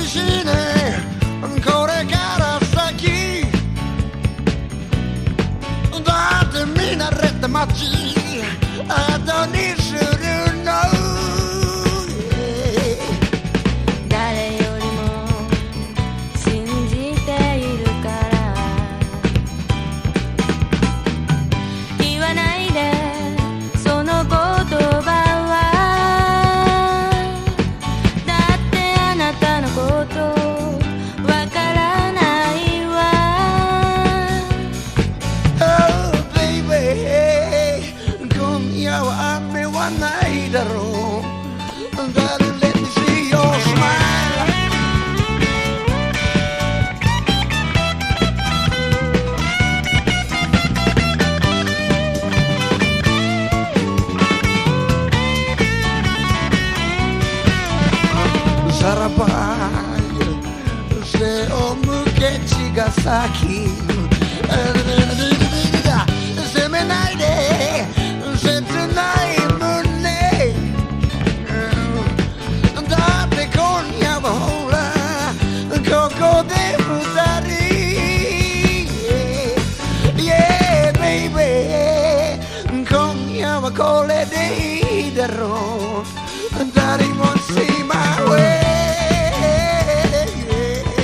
寂しいねこれから先だって見慣れた街後にするの誰よりも信じているから言わないでその言葉はだってあなたのことわからないわ Oh baby 今夜は雨はないだろう Darling let me see your smileさらば背を向け茅ヶ崎責めないで切ない胸だって今夜はほらここで二人 Yeah baby 今夜はこれでいいだろう